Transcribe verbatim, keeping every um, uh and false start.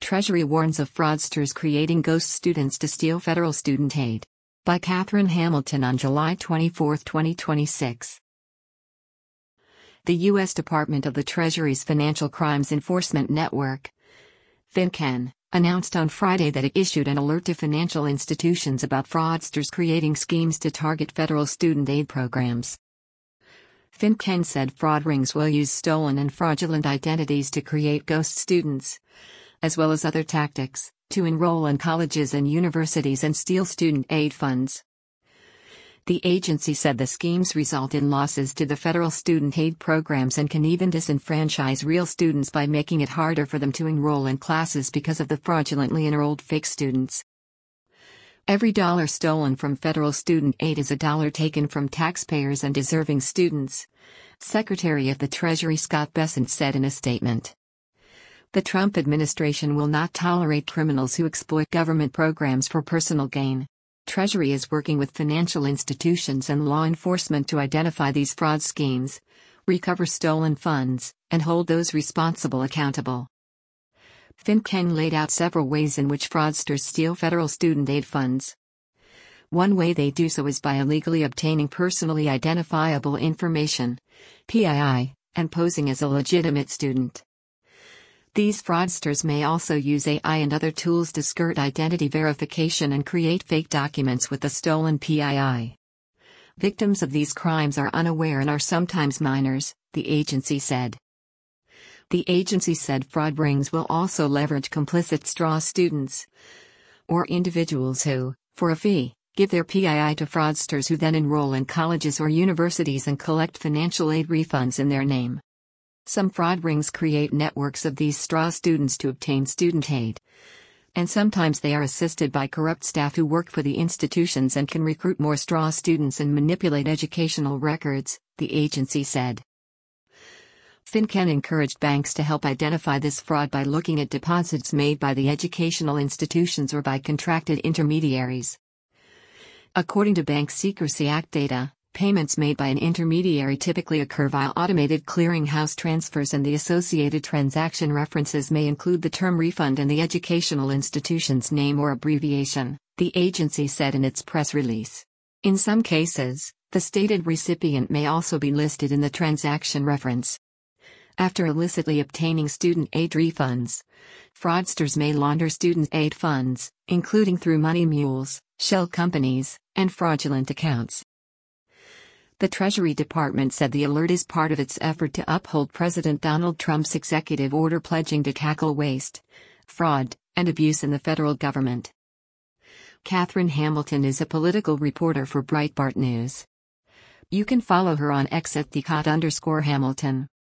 Treasury warns of fraudsters creating ghost students to steal federal student aid. By Catherine Hamilton on July twenty-fourth, twenty twenty-six. The U S Department of the Treasury's Financial Crimes Enforcement Network, FinCEN, announced on Friday that it issued an alert to financial institutions about fraudsters creating schemes to target federal student aid programs. FinCEN said fraud rings will use stolen and fraudulent identities to create ghost students, as well as other tactics, to enroll in colleges and universities and steal student aid funds. The agency said the schemes result in losses to the federal student aid programs and can even disenfranchise real students by making it harder for them to enroll in classes because of the fraudulently enrolled fake students. Every dollar stolen from federal student aid is a dollar taken from taxpayers and deserving students, Secretary of the Treasury Scott Bessent said in a statement. The Trump administration will not tolerate criminals who exploit government programs for personal gain. Treasury is working with financial institutions and law enforcement to identify these fraud schemes, recover stolen funds, and hold those responsible accountable. FinCEN laid out several ways in which fraudsters steal federal student aid funds. One way they do so is by illegally obtaining personally identifiable information, P I I, and posing as a legitimate student. These fraudsters may also use A I and other tools to skirt identity verification and create fake documents with the stolen P I I. Victims of these crimes are unaware and are sometimes minors, the agency said. The agency said fraud rings will also leverage complicit straw students, or individuals who, for a fee, give their P I I to fraudsters who then enroll in colleges or universities and collect financial aid refunds in their name. Some fraud rings create networks of these straw students to obtain student aid, and sometimes they are assisted by corrupt staff who work for the institutions and can recruit more straw students and manipulate educational records, the agency said. FinCEN encouraged banks to help identify this fraud by looking at deposits made by the educational institutions or by contracted intermediaries. According to Bank Secrecy Act data, payments made by an intermediary typically occur via automated clearinghouse transfers, and the associated transaction references may include the term refund and the educational institution's name or abbreviation, the agency said in its press release. In some cases, the stated recipient may also be listed in the transaction reference. After illicitly obtaining student aid refunds, fraudsters may launder student aid funds, including through money mules, shell companies, and fraudulent accounts. The Treasury Department said the alert is part of its effort to uphold President Donald Trump's executive order pledging to tackle waste, fraud, and abuse in the federal government. Catherine Hamilton is a political reporter for Breitbart News. You can follow her on X at the Cot underscore Hamilton.